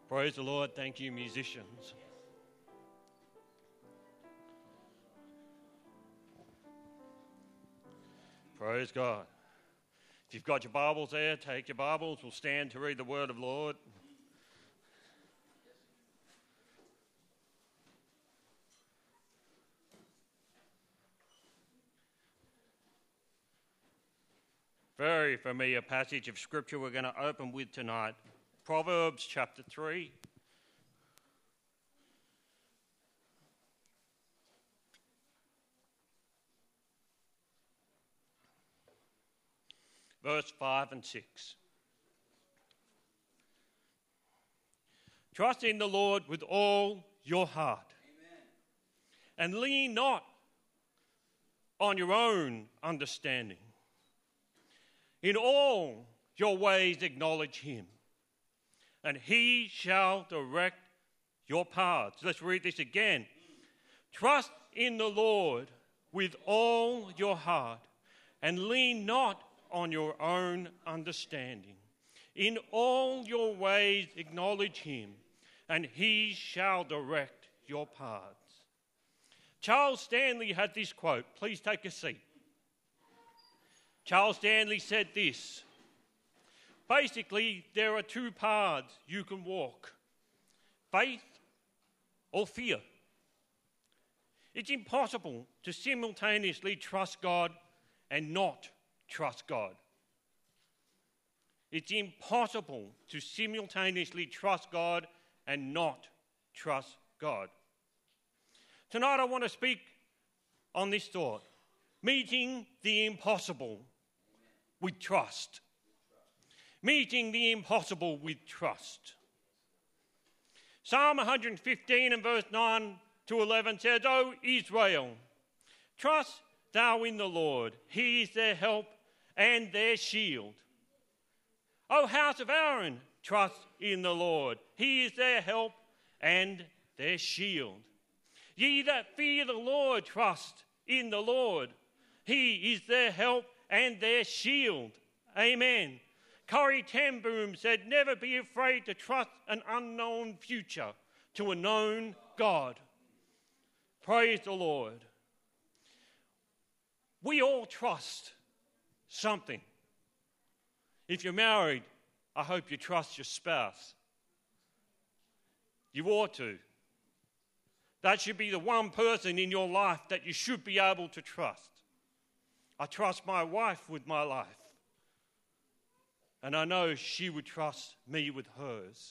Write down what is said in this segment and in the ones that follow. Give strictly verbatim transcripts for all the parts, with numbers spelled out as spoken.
Praise the Lord. Thank you, musicians. Praise God. If you've got your Bibles there, take your Bibles. We'll stand to read the word of the Lord. Very familiar passage of Scripture we're going to open with tonight. Proverbs chapter three. Verse five and six. Trust in the Lord with all your heart. Amen. And lean not on your own understanding. In all your ways acknowledge him, and he shall direct your paths. Let's read this again. Trust in the Lord with all your heart, and lean not on your own understanding. In all your ways acknowledge him, and he shall direct your paths. Charles Stanley had this quote. Please take a seat. Charles Stanley said this. Basically, there are two paths you can walk: faith or fear. It's impossible to simultaneously trust God and not trust God. It's impossible to simultaneously trust God and not trust God. Tonight I want to speak on this thought: meeting the impossible with trust. Meeting the impossible with trust. Psalm one fifteen and verse nine to eleven says, O Israel, trust thou in the Lord. He is their help and their shield. O house of Aaron, trust in the Lord. He is their help and their shield. Ye that fear the Lord, trust in the Lord. He is their help and their shield. Amen. Corrie ten Boom said, never be afraid to trust an unknown future to a known God. Praise the Lord. We all trust something. If you're married, I hope you trust your spouse. You ought to. That should be the one person in your life that you should be able to trust. I trust my wife with my life. And I know she would trust me with hers.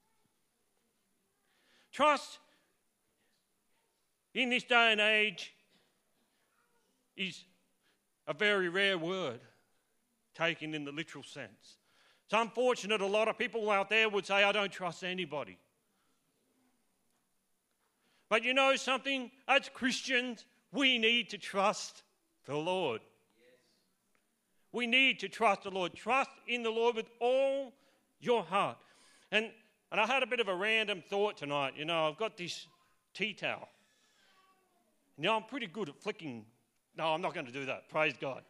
Trust in this day and age is a very rare word, taken in the literal sense. It's unfortunate a lot of people out there would say, I don't trust anybody. But you know something? As Christians, we need to trust the Lord. We need to trust the Lord. Trust in the Lord with all your heart. And and I had a bit of a random thought tonight. You know, I've got this tea towel. Now, I'm pretty good at flicking. No, I'm not going to do that. Praise God.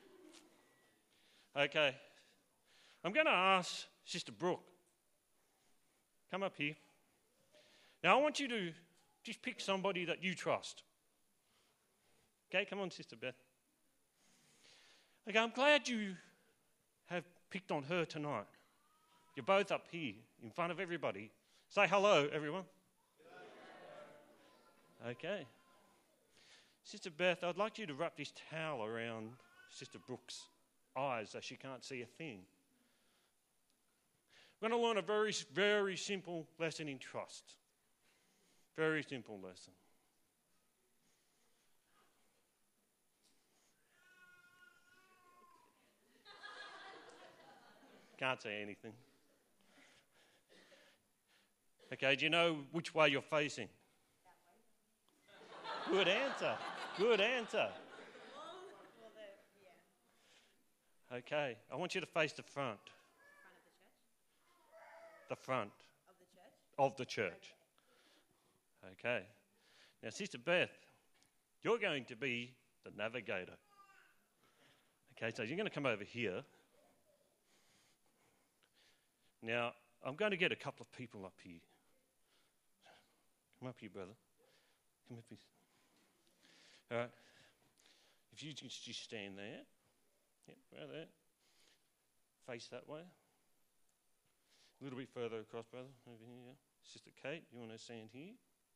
Okay. I'm going to ask Sister Brooke. Come up here. Now, I want you to just pick somebody that you trust. Okay, come on, Sister Beth. Okay, I'm glad you have picked on her tonight. You're both up here in front of everybody. Say hello, everyone. Okay. Sister Beth, I'd like you to wrap this towel around Sister Brooke's eyes so she can't see a thing. We're going to learn a very, very simple lesson in trust. Very simple lesson. Can't say anything. Okay, do you know which way you're facing? Good answer. Good answer. Okay, I want you to face the front. The front. Of the church. Okay. Now, Sister Beth, you're going to be the navigator. Okay, so you're going to come over here. Now, I'm going to get a couple of people up here. Come up here, brother. Come up here. All right. If you just, just stand there. Yep, right there. Face that way. A little bit further across, brother. Over here. Sister Kate, you want to stand here?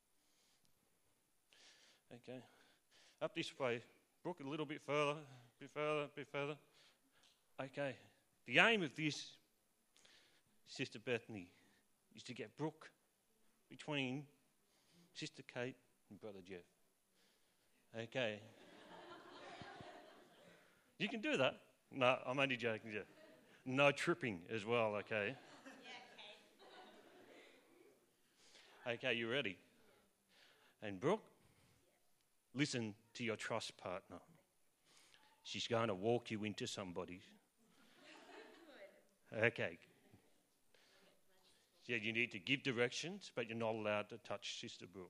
Okay. Up this way. Brooke, a little bit further. A bit further, a bit further. Okay. The aim of this, Sister Bethany, is to get Brooke between Sister Kate and Brother Jeff. Okay. You can do that. No, I'm only joking, Jeff. No tripping as well, okay? Yeah, okay. Okay, you ready? And Brooke, listen to your trust partner. She's going to walk you into somebody. Okay. Yeah, you need to give directions, but you're not allowed to touch Sister Brooke.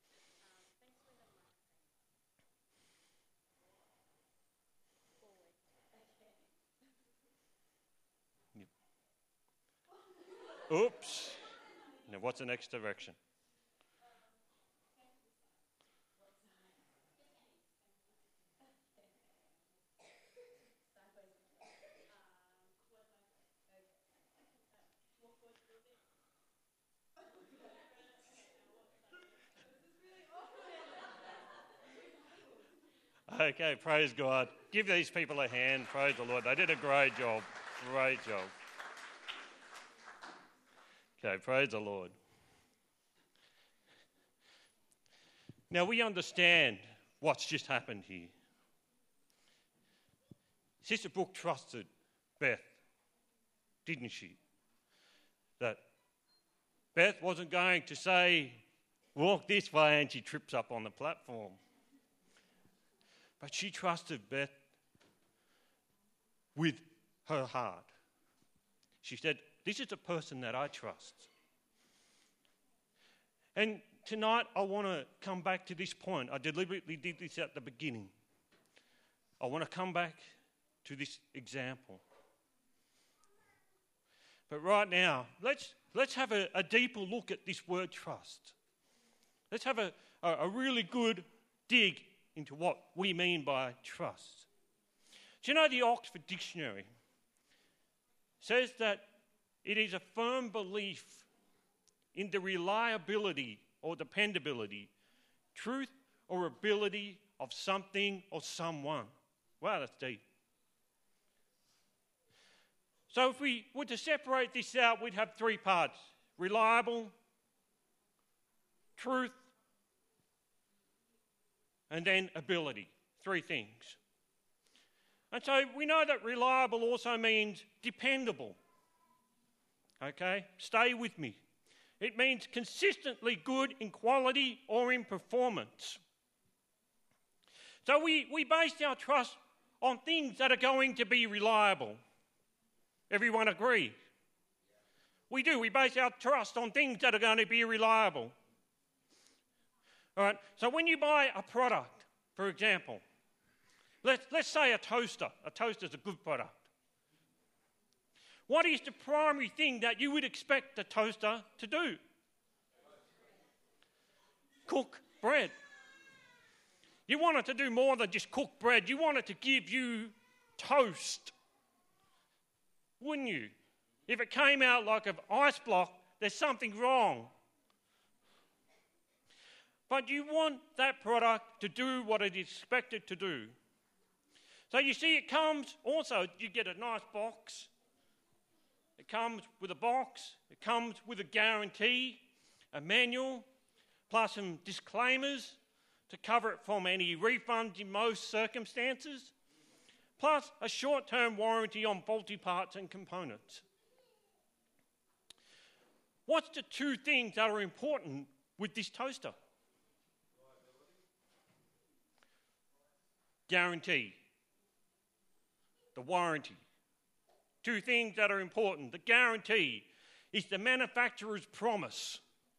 Yep. Oops. Now, what's the next direction? Okay, praise God. Give these people a hand. Praise the Lord. They did a great job. Great job. Okay, praise the Lord. Now we understand what's just happened here. Sister Brooke trusted Beth, didn't she? That Beth wasn't going to say, walk this way, and she trips up on the platform. But she trusted Beth with her heart. She said, this is a person that I trust. And tonight I want to come back to this point. I deliberately did this at the beginning. I want to come back to this example. But right now, let's let's have a, a deeper look at this word trust. Let's have a, a, a really good dig into what we mean by trust. Do you know the Oxford Dictionary says that it is a firm belief in the reliability or dependability, truth or ability of something or someone. Wow, that's deep. So if we were to separate this out, we'd have three parts: reliable, truth, and then ability. Three things. And so we know that reliable also means dependable. Okay? Stay with me. It means consistently good in quality or in performance. So we, we base our trust on things that are going to be reliable. Everyone agree? We do. We base our trust on things that are going to be reliable. All right, so when you buy a product, for example, let's, let's say a toaster. A toaster is a good product. What is the primary thing that you would expect the toaster to do? Cook bread. You want it to do more than just cook bread. You want it to give you toast, wouldn't you? If it came out like an ice block, there's something wrong. But you want that product to do what it is expected to do. So you see, it comes also, you get a nice box. It comes with a box. It comes with a guarantee, a manual, plus some disclaimers to cover it from any refunds in most circumstances, plus a short-term warranty on faulty parts and components. What's the two things that are important with this toaster? Guarantee, the warranty. Two things that are important. The guarantee is the manufacturer's promise.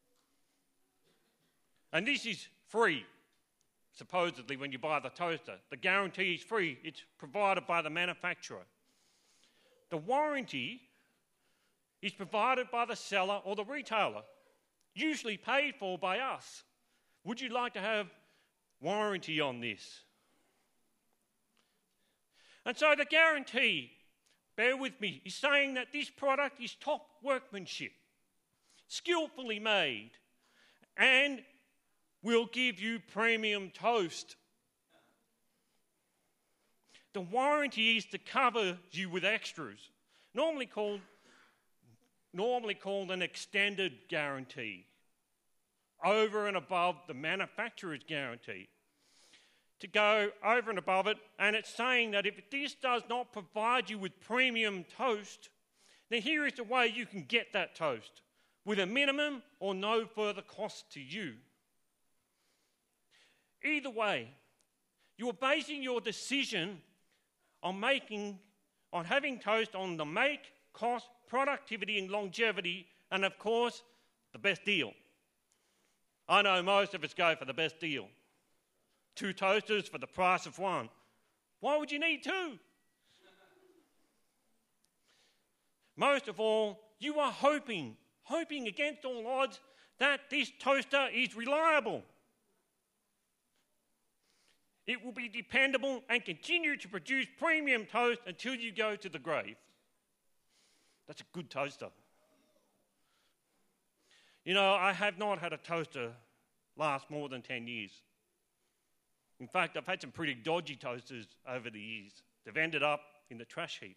And this is free, supposedly, when you buy the toaster. The guarantee is free. It's provided by the manufacturer. The warranty is provided by the seller or the retailer, usually paid for by us. Would you like to have warranty on this? And so the guarantee, bear with me, is saying that this product is top workmanship, skillfully made, and will give you premium toast. The warranty is to cover you with extras, normally called, normally called an extended guarantee, over and above the manufacturer's guarantee. To go over and above it, and it's saying that if this does not provide you with premium toast, then here is the way you can get that toast, with a minimum or no further cost to you. Either way, you are basing your decision on making, on having toast on the make, cost, productivity and longevity, and of course, the best deal. I know most of us go for the best deal. Two toasters for the price of one. Why would you need two? Most of all, you are hoping, hoping against all odds, that this toaster is reliable. It will be dependable and continue to produce premium toast until you go to the grave. That's a good toaster. You know, I have not had a toaster last more than ten years. In fact, I've had some pretty dodgy toasters over the years. They've ended up in the trash heap.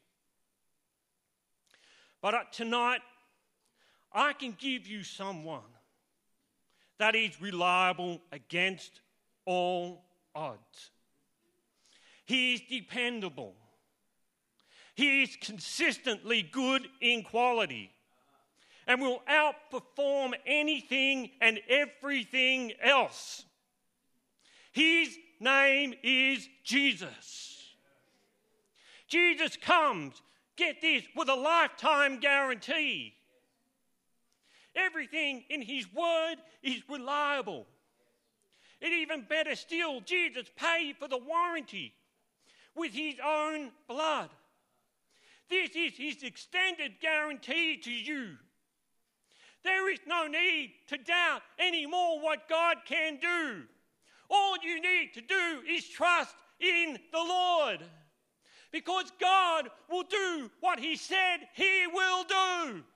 But uh, tonight, I can give you someone that is reliable against all odds. He is dependable. He is consistently good in quality and will outperform anything and everything else. His name is Jesus. Jesus comes, get this, with a lifetime guarantee. Everything in his word is reliable. And even better still, Jesus paid for the warranty with his own blood. This is his extended guarantee to you. There is no need to doubt anymore what God can do. All you need to do is trust in the Lord, because God will do what he said he will do. Amen.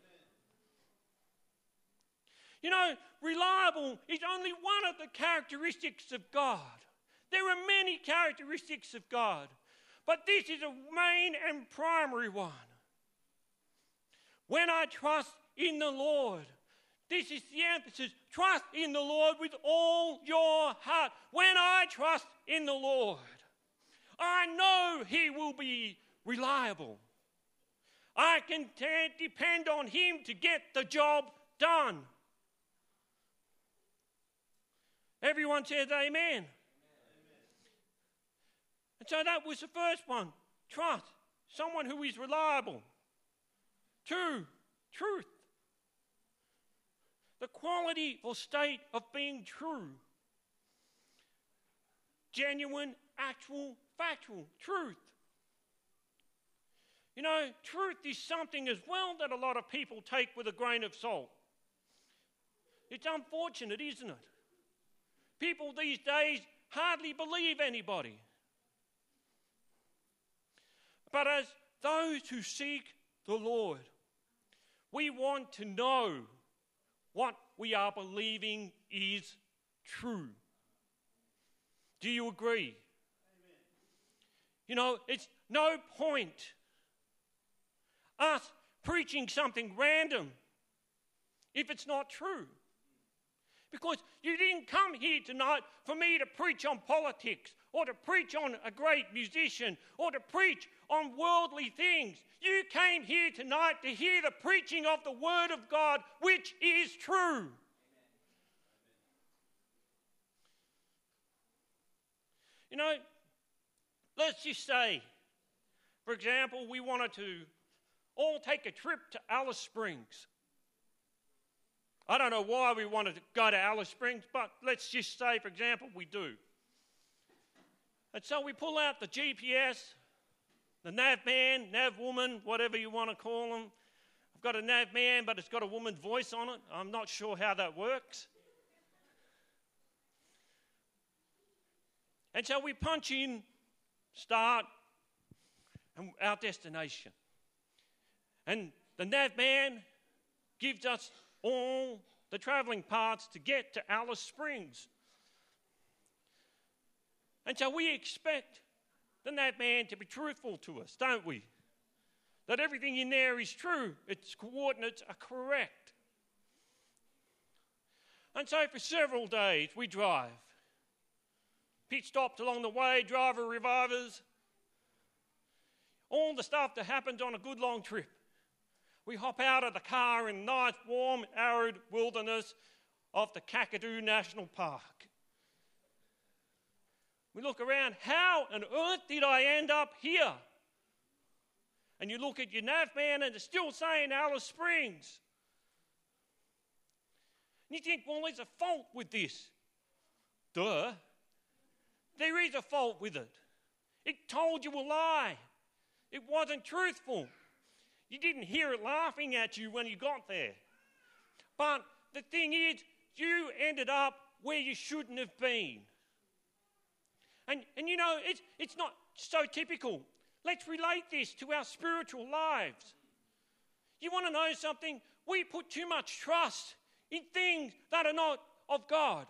You know, reliable is only one of the characteristics of God. There are many characteristics of God, but this is a main and primary one. When I trust in the Lord, this is the emphasis. Trust in the Lord with all your heart. When I trust in the Lord, I know he will be reliable. I can t- depend on him to get the job done. Everyone says amen. Amen. And so that was the first one. Trust. Someone who is reliable. Two, truth. The quality or state of being true. Genuine, actual, factual, truth. You know, truth is something as well that a lot of people take with a grain of salt. It's unfortunate, isn't it? People these days hardly believe anybody. But as those who seek the Lord, we want to know what we are believing is true. Do you agree? Amen. You know, it's no point us preaching something random if it's not true. Because you didn't come here tonight for me to preach on politics or to preach on a great musician or to preach on worldly things. You came here tonight to hear the preaching of the Word of God, which is true. Amen. You know, let's just say, for example, we wanted to all take a trip to Alice Springs. I don't know why we wanted to go to Alice Springs, but let's just say, for example, we do. And so we pull out the G P S, the nav man, nav woman, whatever you want to call them, I've got a nav man, but it's got a woman's voice on it. I'm not sure how that works. And so we punch in, start, and our destination. And the nav man gives us all the travelling parts to get to Alice Springs. And so we expect the nav man to be truthful to us, don't we? That everything in there is true, its coordinates are correct. And so for several days we drive. Pit stops along the way, driver revivers, all the stuff that happens on a good long trip. We hop out of the car in nice, warm, arid wilderness of the Kakadu National Park. We look around, how on earth did I end up here? And you look at your nav man and it's still saying Alice Springs. And you think, well, there's a fault with this. Duh. There is a fault with it. It told you a lie. It wasn't truthful. You didn't hear it laughing at you when you got there. But the thing is, you ended up where you shouldn't have been. And, and you know, it's, it's not so typical. Let's relate this to our spiritual lives. You want to know something? We put too much trust in things that are not of God.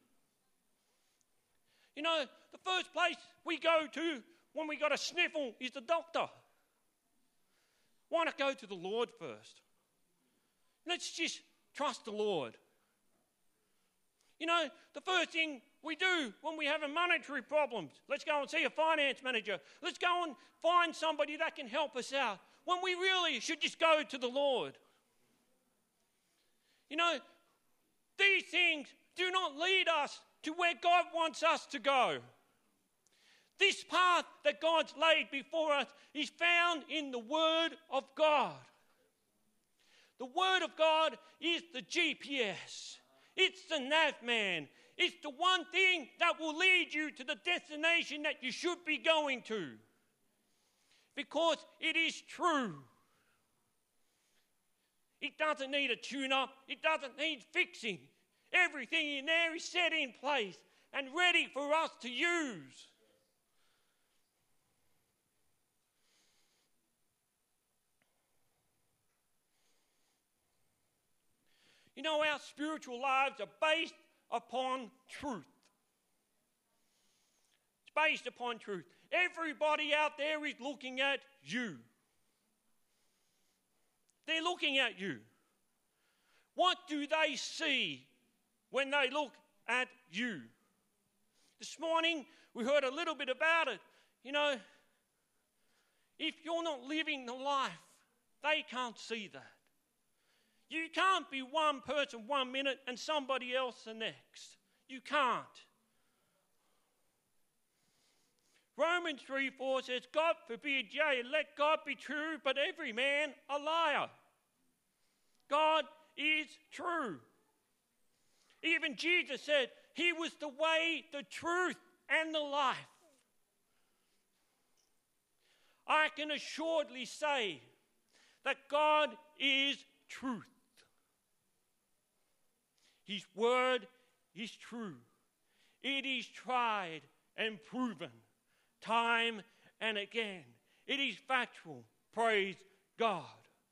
You know, the first place we go to when we got a sniffle is the doctor. Why not go to the Lord first? Let's just trust the Lord. You know, the first thing we do when we have a monetary problem, let's go and see a finance manager. Let's go and find somebody that can help us out, when we really should just go to the Lord. You know, these things do not lead us to where God wants us to go. This path that God's laid before us is found in the Word of God. The Word of God is the G P S. It's the nav man. It's the one thing that will lead you to the destination that you should be going to. Because it is true. It doesn't need a tune-up. It doesn't need fixing. Everything in there is set in place and ready for us to use. You know, our spiritual lives are based upon truth. It's based upon truth. Everybody out there is looking at you. They're looking at you. What do they see when they look at you? This morning, we heard a little bit about it. You know, if you're not living the life, they can't see that. You can't be one person one minute and somebody else the next. You can't. Romans three four says, God forbid, yea, let God be true, but every man a liar. God is true. Even Jesus said he was the way, the truth, and the life. I can assuredly say that God is truth. His word is true. It is tried and proven time and again. It is factual. Praise God.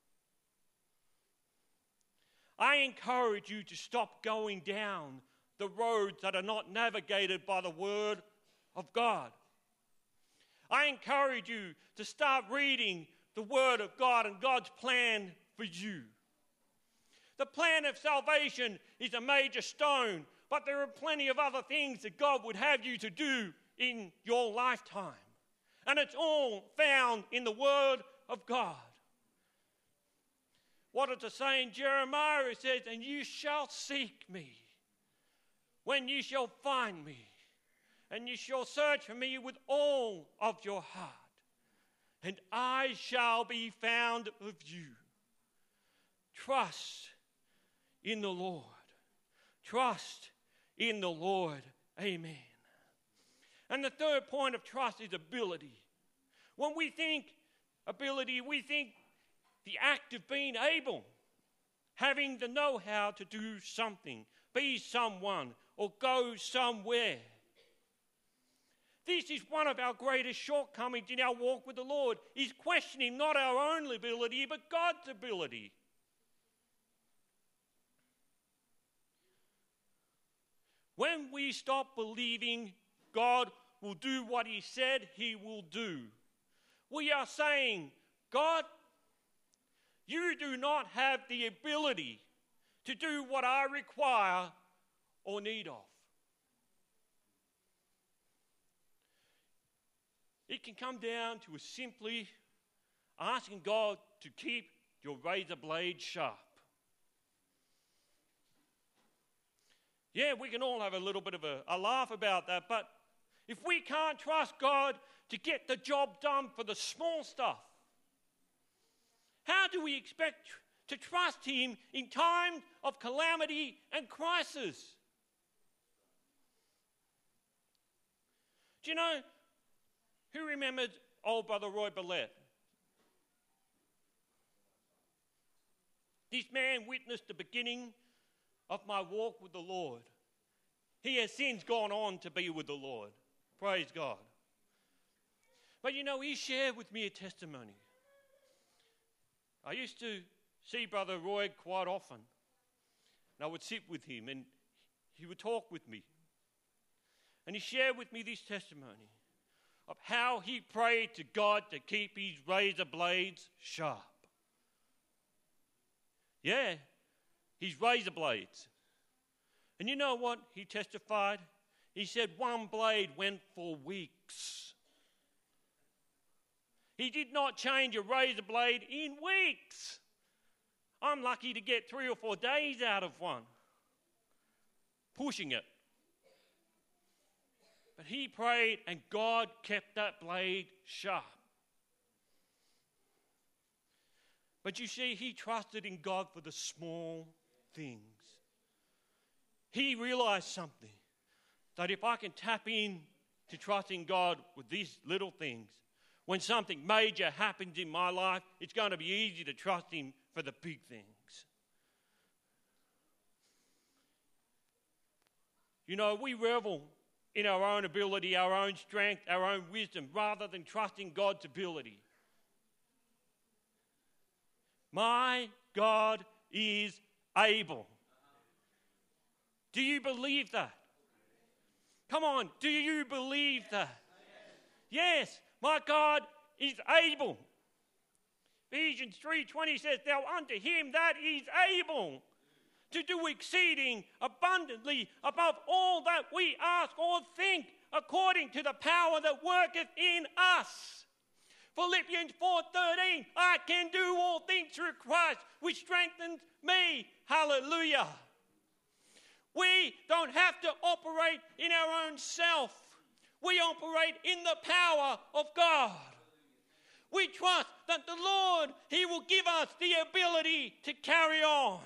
I encourage you to stop going down the roads that are not navigated by the word of God. I encourage you to start reading the word of God and God's plan for you. The plan of salvation is a major stone, but there are plenty of other things that God would have you to do in your lifetime. And it's all found in the Word of God. What does it say in Jeremiah? It says, and you shall seek me when you shall find me, and you shall search for me with all of your heart, and I shall be found of you. Trust in the Lord. Trust in the Lord. Amen. And the third point of trust is ability. When we think ability, we think the act of being able, having the know-how to do something, be someone, or go somewhere. This is one of our greatest shortcomings in our walk with the Lord, is questioning not our own ability, but God's ability. When we stop believing God will do what he said he will do, we are saying, God, you do not have the ability to do what I require or need of. It can come down to a simply asking God to keep your razor blade sharp. Yeah, we can all have a little bit of a, a laugh about that, but if we can't trust God to get the job done for the small stuff, how do we expect to trust him in times of calamity and crisis? Do you know, who remembered old brother Roy Billette? This man witnessed the beginning of my walk with the Lord. He has since gone on to be with the Lord. Praise God. But you know, he shared with me a testimony. I used to see Brother Roy quite often. And I would sit with him and he would talk with me. And he shared with me this testimony of how he prayed to God to keep his razor blades sharp. Yeah, his razor blades. And you know what he testified? He said one blade went for weeks. He did not change a razor blade in weeks. I'm lucky to get three or four days out of one, pushing it. But he prayed and God kept that blade sharp. But you see, he trusted in God for the small things. He realized something, that if I can tap in to trusting God with these little things, when something major happens in my life, it's going to be easy to trust him for the big things. You know, we revel in our own ability, our own strength, our own wisdom, rather than trusting God's ability. My God is able. Do you believe that? Come on, do you believe that? Yes, my God is able. Ephesians three twenty says, now unto him that is able to do exceeding abundantly above all that we ask or think, according to the power that worketh in us. Philippians four thirteen, I can do all things through Christ, which strengthens me. Hallelujah. We don't have to operate in our own self. We operate in the power of God. We trust that the Lord, he will give us the ability to carry on.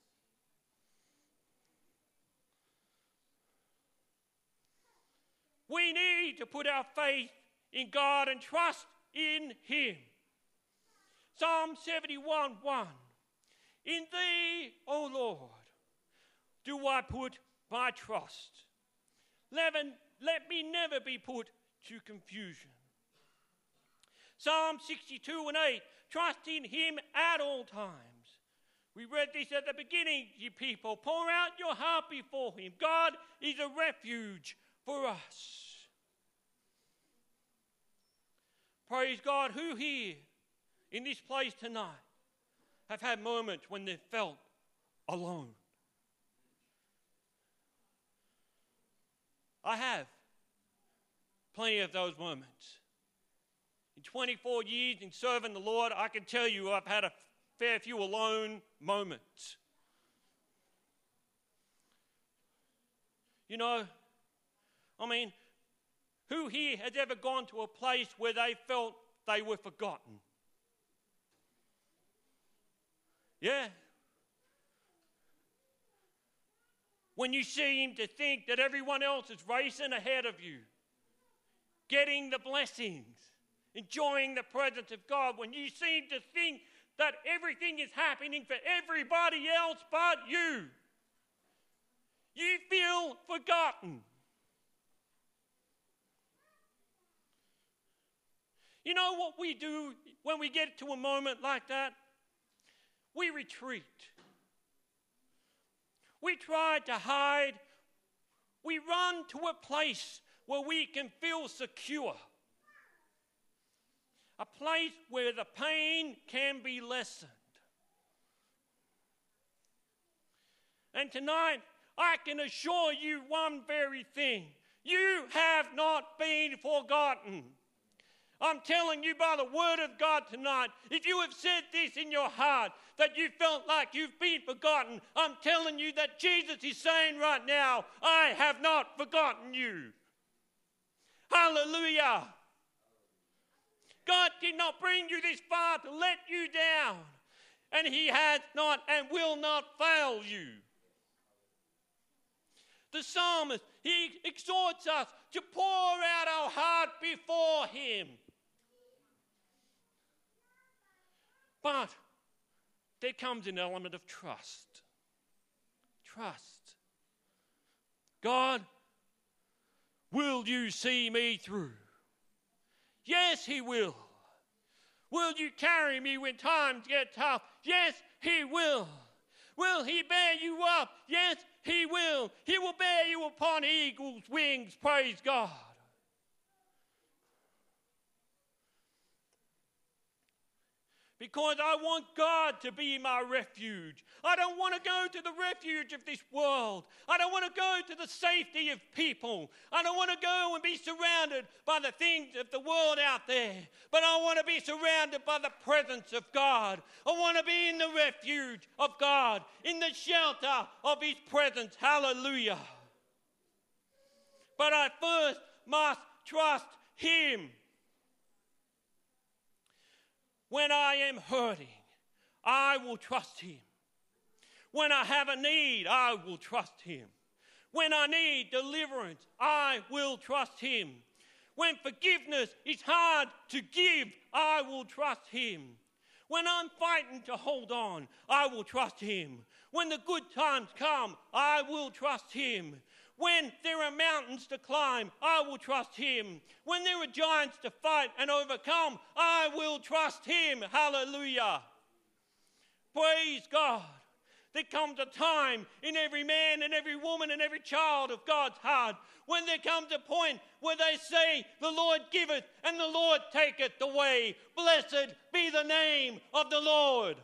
We need to put our faith in God and trust in him. Psalm seventy-one one. In thee, O Lord, do I put my trust. Let, let me never be put to confusion. Psalm sixty-two and eight. Trust in him at all times. We read this at the beginning, you people. Pour out your heart before him. God is a refuge for us. Praise God. Who here in this place tonight have had moments when they felt alone? I have plenty of those moments. In twenty-four years in serving the Lord, I can tell you I've had a fair few alone moments. You know, I mean, who here has ever gone to a place where they felt they were forgotten? Yeah. When you seem to think that everyone else is racing ahead of you, getting the blessings, enjoying the presence of God, when you seem to think that everything is happening for everybody else but you. You feel forgotten. You know what we do when we get to a moment like that? We retreat. We try to hide. We run to a place where we can feel secure. A place where the pain can be lessened. And tonight, I can assure you one very thing. You have not been forgotten. I'm telling you by the word of God tonight, if you have said this in your heart, that you felt like you've been forgotten, I'm telling you that Jesus is saying right now, I have not forgotten you. Hallelujah. God did not bring you this far to let you down, and he has not and will not fail you. The psalmist, he exhorts us to pour out our heart before him. But there comes an element of trust. Trust. God, will you see me through? Yes, he will. Will you carry me when times get tough? Yes, he will. Will he bear you up? Yes, he will. He will bear you upon eagle's wings. Praise God. Because I want God to be my refuge. I don't want to go to the refuge of this world. I don't want to go to the safety of people. I don't want to go and be surrounded by the things of the world out there. But I want to be surrounded by the presence of God. I want to be in the refuge of God, in the shelter of his presence. Hallelujah. But I first must trust him. When I am hurting, I will trust him. When I have a need, I will trust him. When I need deliverance, I will trust him. When forgiveness is hard to give, I will trust him. When I'm fighting to hold on, I will trust him. When the good times come, I will trust him. When there are mountains to climb, I will trust him. When there are giants to fight and overcome, I will trust him. Hallelujah. Praise God. There comes a time in every man and every woman and every child of God's heart when there comes a point where they say, the Lord giveth and the Lord taketh away. Blessed be the name of the Lord.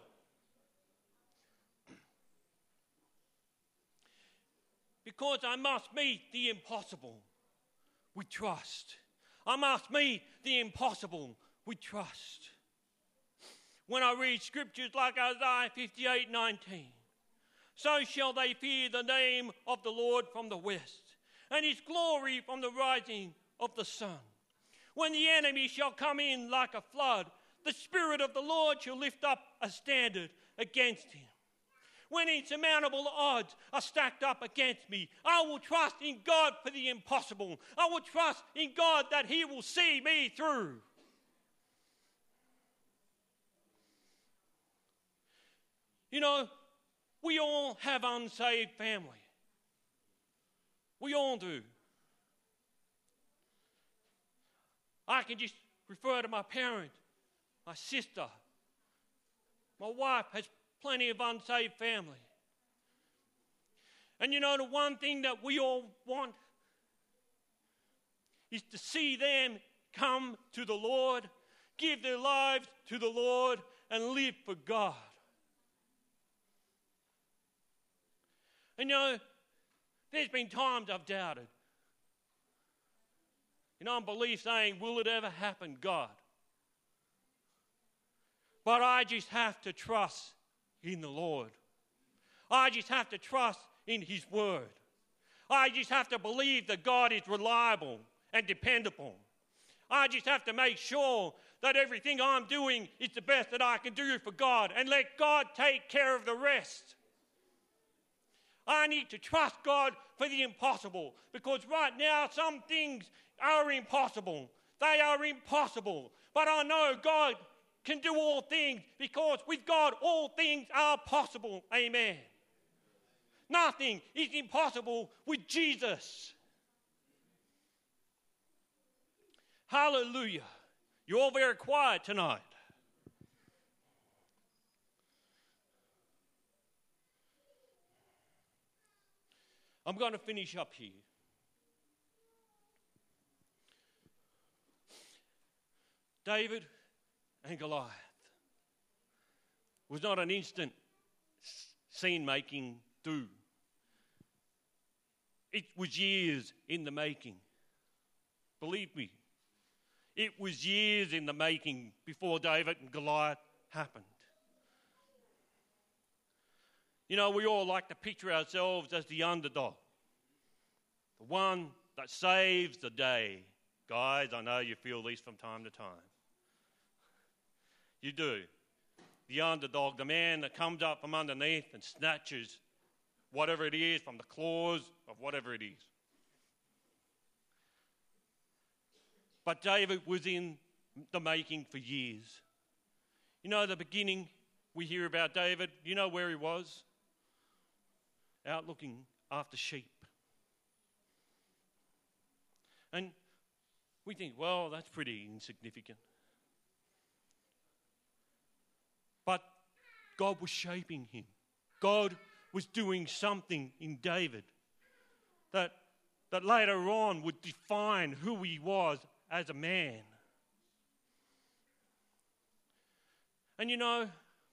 Because I must meet the impossible with trust. I must meet the impossible with trust. When I read scriptures like Isaiah fifty-eight nineteen, so shall they fear the name of the Lord from the west, and his glory from the rising of the sun. When the enemy shall come in like a flood, the Spirit of the Lord shall lift up a standard against him. When insurmountable odds are stacked up against me, I will trust in God for the impossible. I will trust in God that he will see me through. You know, we all have unsaved family. We all do. I can just refer to my parents, my sister. My wife has plenty of unsaved family. And you know, the one thing that we all want is to see them come to the Lord, give their lives to the Lord, and live for God. And you know, there's been times I've doubted. In unbelief, saying, will it ever happen, God? But I just have to trust in the Lord. I just have to trust in his word. I just have to believe that God is reliable and dependable. I just have to make sure that everything I'm doing is the best that I can do for God and let God take care of the rest. I need to trust God for the impossible, because right now some things are impossible. They are impossible. But I know God can do all things, because with God all things are possible. Amen. Nothing is impossible with Jesus. Hallelujah. You're all very quiet tonight. I'm going to finish up here. David and Goliath was not an instant scene-making do. It was years in the making. Believe me, it was years in the making before David and Goliath happened. You know, we all like to picture ourselves as the underdog, the one that saves the day. Guys, I know you feel these from time to time. You do. The underdog, the man that comes up from underneath and snatches whatever it is from the claws of whatever it is. But David was in the making for years. You know, at the beginning, we hear about David. You know where he was? Out looking after sheep. And we think, well, that's pretty insignificant. But God was shaping him. God was doing something in David that, that later on would define who he was as a man. And you know,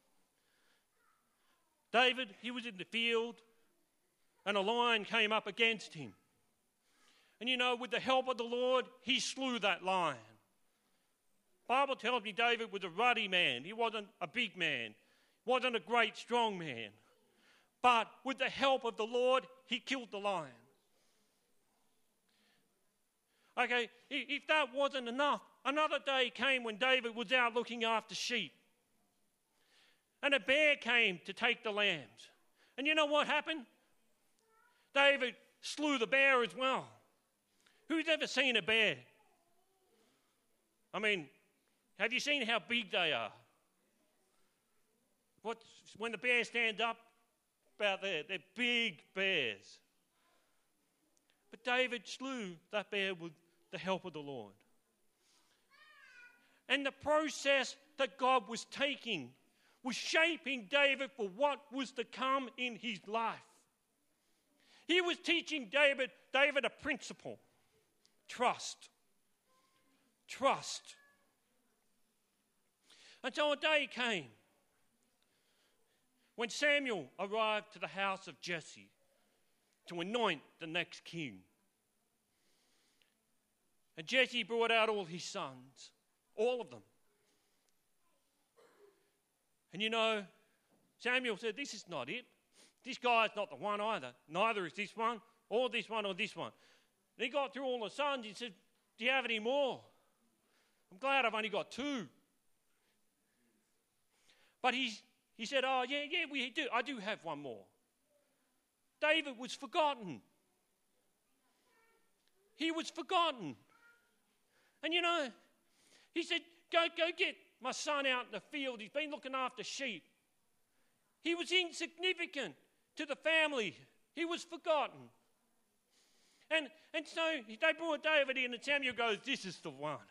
David, he was in the field and a lion came up against him. And you know, with the help of the Lord, he slew that lion. The Bible tells me David was a ruddy man. He wasn't a big man. He wasn't a great, strong man. But with the help of the Lord, he killed the lion. Okay, if that wasn't enough, another day came when David was out looking after sheep. And a bear came to take the lambs. And you know what happened? David slew the bear as well. Who's ever seen a bear? I mean, have you seen how big they are? What, when the bear stands up, about there, they're big bears. But David slew that bear with the help of the Lord. And the process that God was taking was shaping David for what was to come in his life. He was teaching David, David a principle. Trust. Trust. And so a day came when Samuel arrived to the house of Jesse to anoint the next king. And Jesse brought out all his sons, all of them. And you know, Samuel said, this is not it. This guy's not the one either. Neither is this one, or this one, or this one. And he got through all the sons. He said, do you have any more? I'm glad I've only got two. But he's, he said, oh, yeah, yeah, we do. I do have one more. David was forgotten. He was forgotten. And you know, he said, go, go get my son out in the field. He's been looking after sheep. He was insignificant to the family. He was forgotten. And, and so they brought David in, and Samuel goes, this is the one.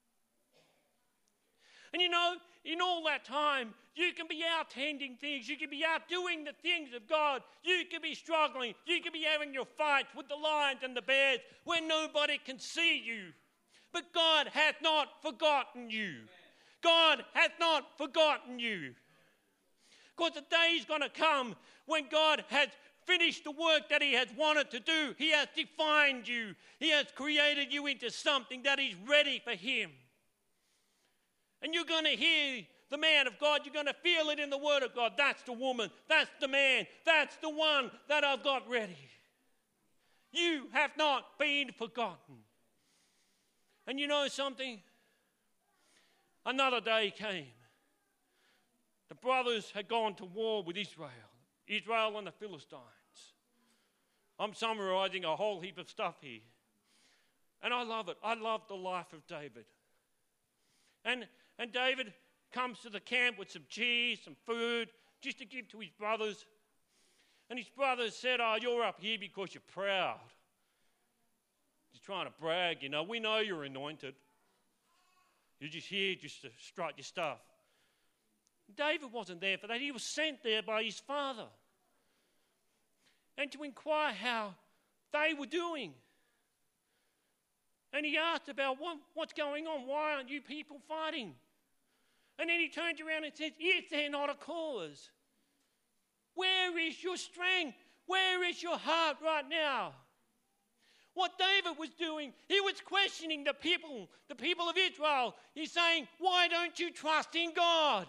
And you know, in all that time, you can be out tending things. You can be out doing the things of God. You can be struggling. You can be having your fights with the lions and the bears when nobody can see you. But God hath not forgotten you. God hath not forgotten you. Because the day is going to come when God has finished the work that he has wanted to do. He has defined you. He has created you into something that is ready for him. And you're going to hear the man of God. You're going to feel it in the word of God. That's the woman. That's the man. That's the one that I've got ready. You have not been forgotten. And you know something? Another day came. The brothers had gone to war with Israel. Israel and the Philistines. I'm summarizing a whole heap of stuff here. And I love it. I love the life of David. And, and David, comes to the camp with some cheese, some food, just to give to his brothers. And his brothers said, oh, you're up here because you're proud. You're trying to brag, you know. We know you're anointed. You're just here just to strut your stuff. David wasn't there for that. He was sent there by his father. And to inquire how they were doing. And he asked about what, what's going on. Why aren't you people fighting? And then he turned around and said, is there not a cause? Where is your strength? Where is your heart right now? What David was doing, he was questioning the people, the people of Israel. He's saying, why don't you trust in God?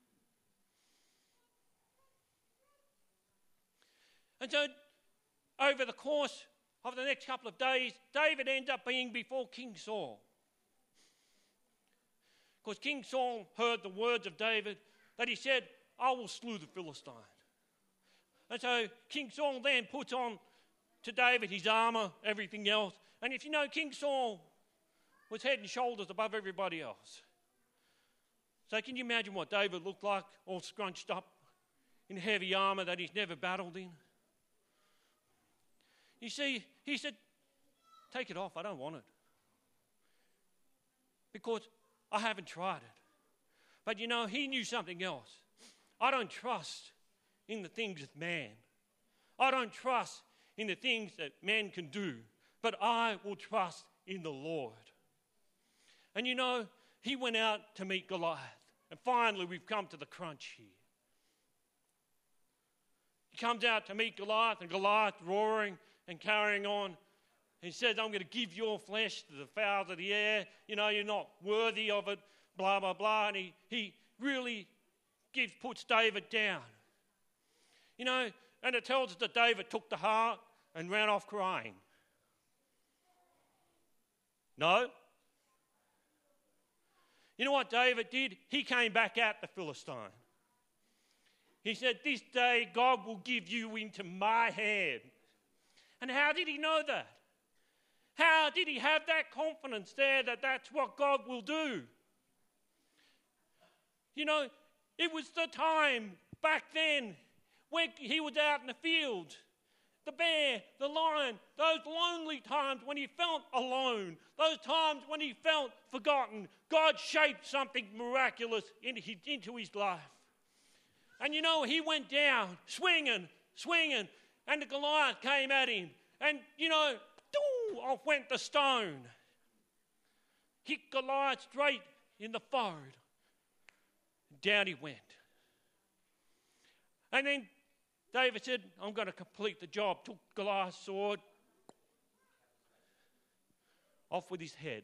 And so, over the course of the next couple of days, David ends up being before King Saul. Because King Saul heard the words of David that he said, I will slew the Philistine. And so King Saul then puts on to David his armor, everything else. And if you know, King Saul was head and shoulders above everybody else. So can you imagine what David looked like, all scrunched up in heavy armor that he's never battled in? You see, he said, take it off, I don't want it. Because I haven't tried it. But you know, he knew something else. I don't trust in the things of man. I don't trust in the things that man can do. But I will trust in the Lord. And you know, he went out to meet Goliath. And finally, we've come to the crunch here. He comes out to meet Goliath, and Goliath roaring and carrying on. He says, I'm going to give your flesh to the fowls of the air. You know, you're not worthy of it, blah, blah, blah. And he, he really gives, puts David down. You know, and it tells us that David took the heart and ran off crying. No. You know what David did? He came back at the Philistine. He said, this day God will give you into my hand. And how did he know that? How did he have that confidence there that that's what God will do? You know, it was the time back then when he was out in the field. The bear, the lion, those lonely times when he felt alone, those times when he felt forgotten, God shaped something miraculous into his, into his life. And you know, he went down, swinging, swinging, and the Goliath came at him. And, you know, doo, off went the stone. Hit Goliath straight in the forehead. Down he went. And then David said, I'm going to complete the job. Took Goliath's sword. Off with his head.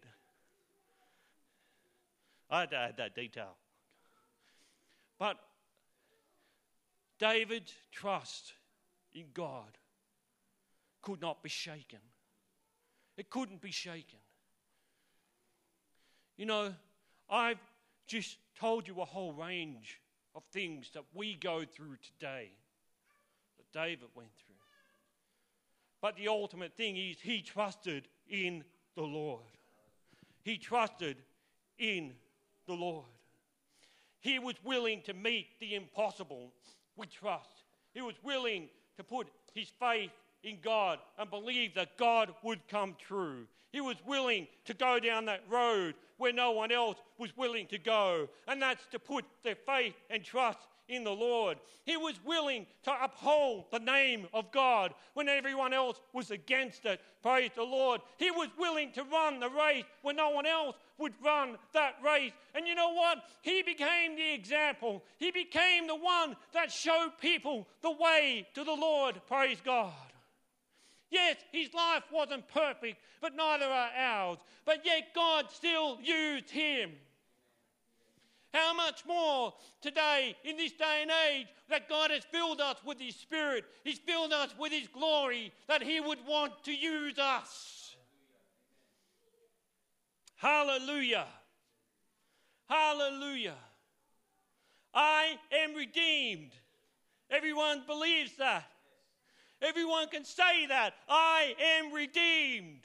I had to add that detail. But David's trust in God could not be shaken. It couldn't be shaken. You know, I've just told you a whole range of things that we go through today, that David went through. But the ultimate thing is he trusted in the Lord. He trusted in the Lord. He was willing to meet the impossible with trust. He was willing to put his faith in God and believe that God would come true. He was willing to go down that road where no one else was willing to go, and that's to put their faith and trust in the Lord. He was willing to uphold the name of God when everyone else was against it. Praise the Lord. He was willing to run the race when no one else would run that race. And you know what? He became the example. He became the one that showed people the way to the Lord. Praise God. Yes, his life wasn't perfect, but neither are ours. But yet God still used him. How much more today, in this day and age, that God has filled us with his Spirit. He's filled us with his glory, that he would want to use us. Hallelujah. Hallelujah. I am redeemed. Everyone believes that. Everyone can say that. I am redeemed.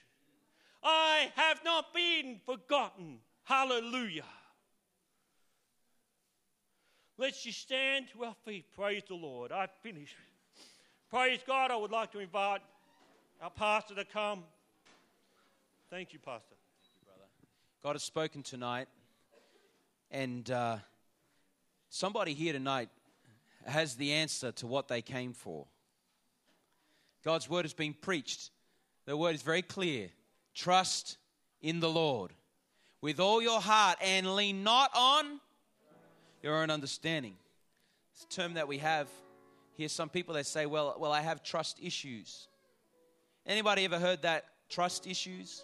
I have not been forgotten. Hallelujah. Let's just stand to our feet. Praise the Lord. I've finished. Praise God. I would like to invite our pastor to come. Thank you, Pastor. Thank you, brother. God has spoken tonight, and uh, somebody here tonight has the answer to what they came for. God's word has been preached. The word is very clear. Trust in the Lord with all your heart and lean not on your own understanding. It's a term that we have. Hear some people that say, well, well, I have trust issues. Anybody ever heard that, trust issues?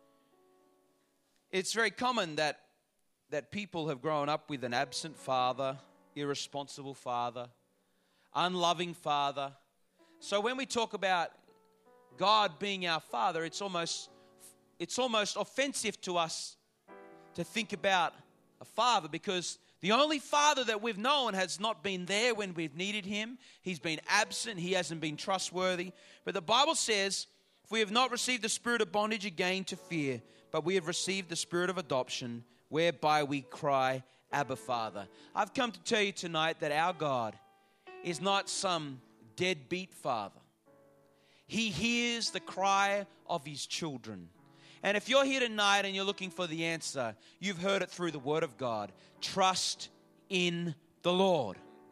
It's very common that that people have grown up with an absent father, irresponsible father, unloving father. So when we talk about God being our Father, it's almost it's almost offensive to us to think about a father, because the only father that we've known has not been there when we've needed him. He's been absent. He hasn't been trustworthy. But the Bible says, if we have not received the spirit of bondage again to fear, but we have received the spirit of adoption, whereby we cry, Abba, Father. I've come to tell you tonight that our God is not some deadbeat father. He hears the cry of his children. And if you're here tonight and you're looking for the answer, you've heard it through the Word of God. Trust in the Lord.